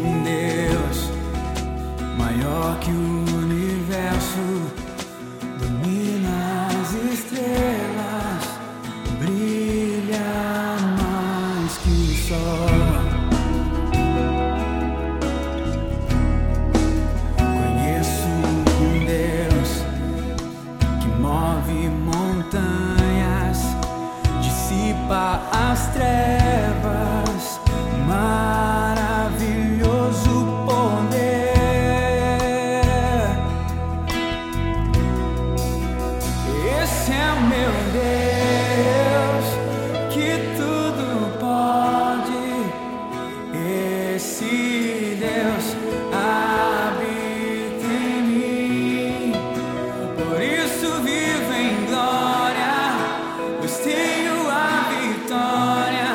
um Deus maior que o universo, domina as estrelas, brilha mais que o sol. Conheço um Deus que move montanhas, dissipa as trevas, maravilhoso poder. Esse é o meu Deus que tudo pode. Esse Deus habita em mim, por isso vivo em glória, pois tenho a vitória.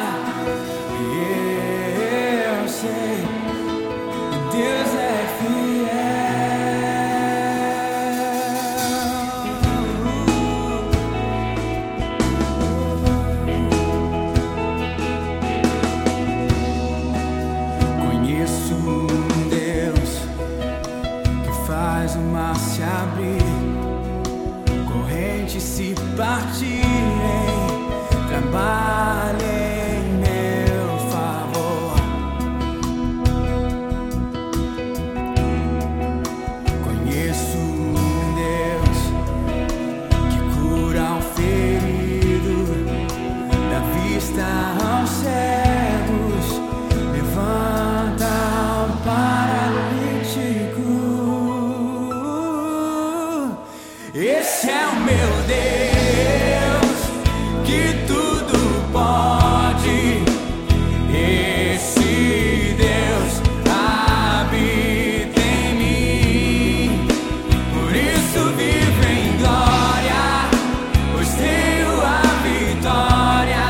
Eu sei que Deus é fiel. Conheço um Deus que faz o mar se abrir, correntes se partirem, trabalha em meu favor. Conheço um Deus que cura o ferido, dá vista aos cegos, levanta o paralítico. Esse é o meu Deus que tudo pode. Esse Deus habita em mim, por isso vivo em glória, pois tenho a vitória.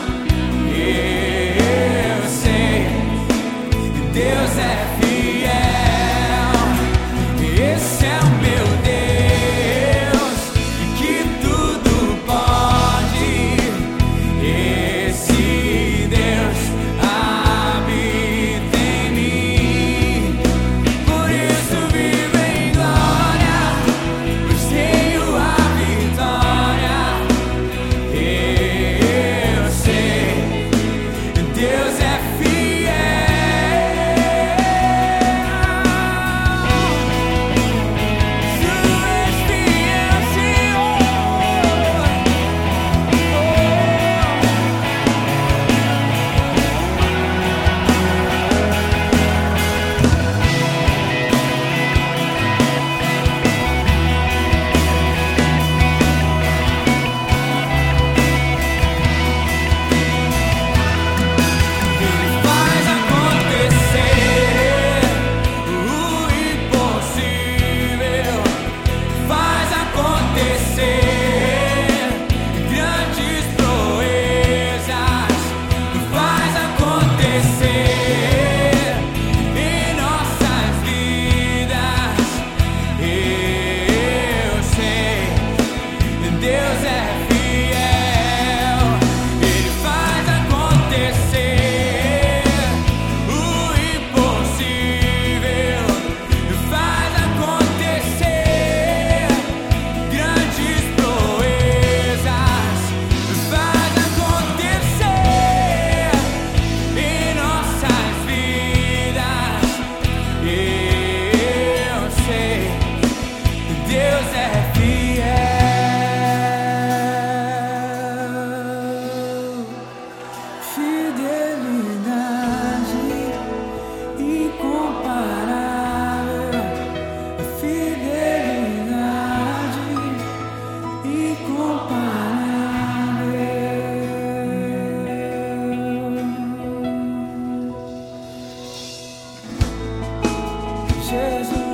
Eu sei que Deus é fiel. Esse é o meu Deus que tudo pode. Esse Deus habita em mim, por isso vivo em glória, pois tenho a vitória. Eu sei que Deus é Jesus.